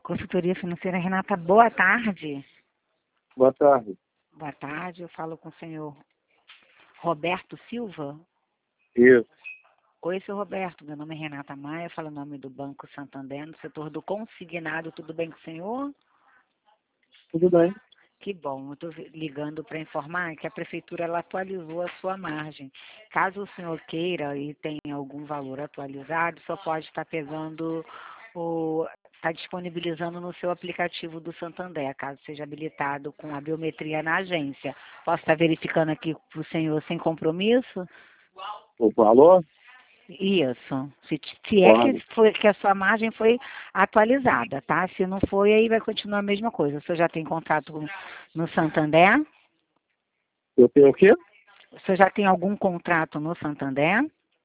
Consultoria Financeira, Renata, boa tarde. Boa tarde. Boa tarde, eu falo com o senhor Roberto Silva. Isso. Oi, senhor Roberto, meu nome é Renata Maia, falo em nome do Banco Santander, no setor do consignado, tudo bem com o senhor? Tudo bem. Que bom, eu estou ligando para informar que a Prefeitura ela atualizou a sua margem. Caso o senhor queira e tenha algum valor atualizado, só pode estar pegando está disponibilizando no seu aplicativo do Santander, caso seja habilitado com a biometria na agência. Posso estar verificando aqui para o senhor sem compromisso? O valor? Isso. Se é que a sua margem foi atualizada, tá? Se não foi, aí vai continuar a mesma coisa. O senhor já tem contrato no Santander? Eu tenho o quê? O senhor já tem algum contrato no Santander?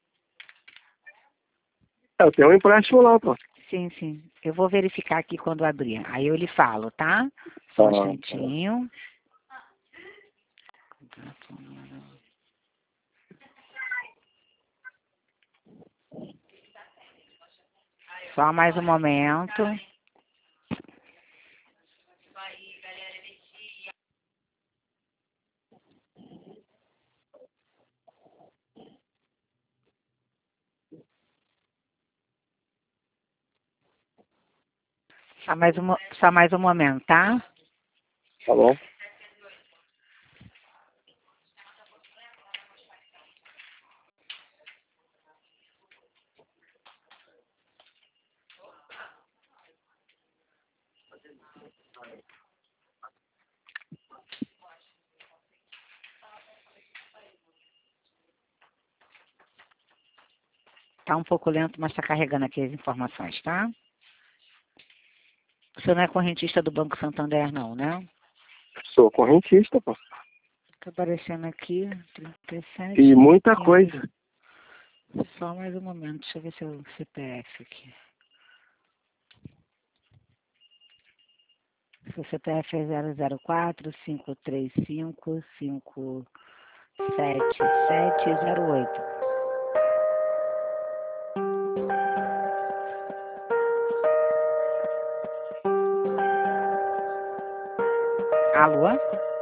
Eu tenho um empréstimo lá, pô. Sim, sim. Eu vou verificar aqui quando abrir. Aí eu lhe falo, tá? Só um instantinho. Só mais um momento. Só mais um momento, tá? Tá bom. Tá um pouco lento, mas está carregando aqui as informações, tá? O senhor não é correntista do Banco Santander, não, né? Sou correntista, pô. Tá aparecendo aqui, 37. E muita coisa. Só mais um momento, deixa eu ver seu CPF aqui. Seu CPF é 004-535-577-708. Alô?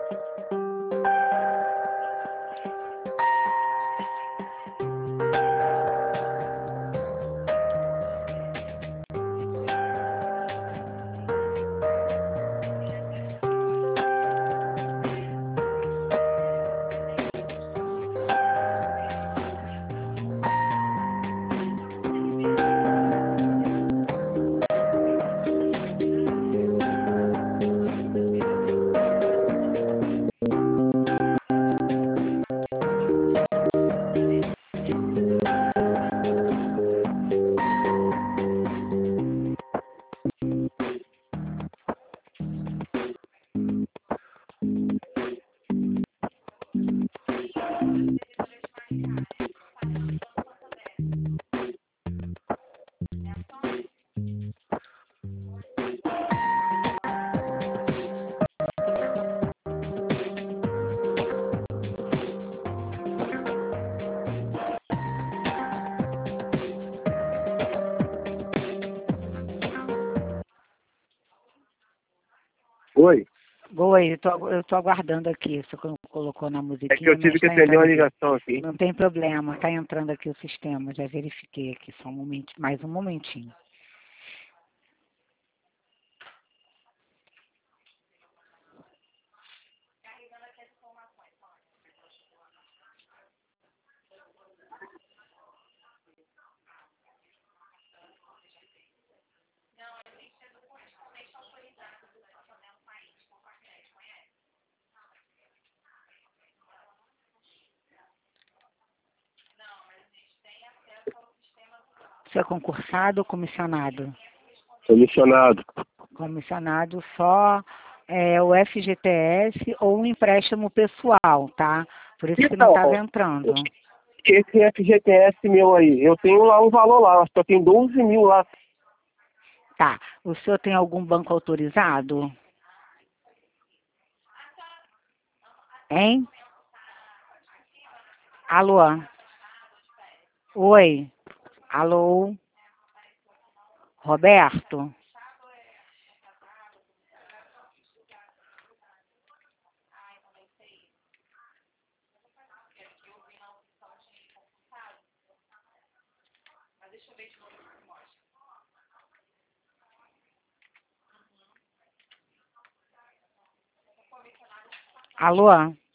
Oi. Oi, eu tô aguardando aqui. Você colocou na musiquinha. É que eu tive que atender uma ligação aqui. Não tem problema, tá entrando aqui o sistema. Já verifiquei aqui, só um momentinho, mais um momentinho. Você é concursado ou comissionado? Comissionado. Comissionado só o FGTS ou um empréstimo pessoal, tá? Por isso que não estava entrando. Esse FGTS meu aí, eu tenho lá um valor lá, acho que eu tenho 12 mil lá. Tá. O senhor tem algum banco autorizado? Hein? Alô? Oi? Alô? Roberto? Alô?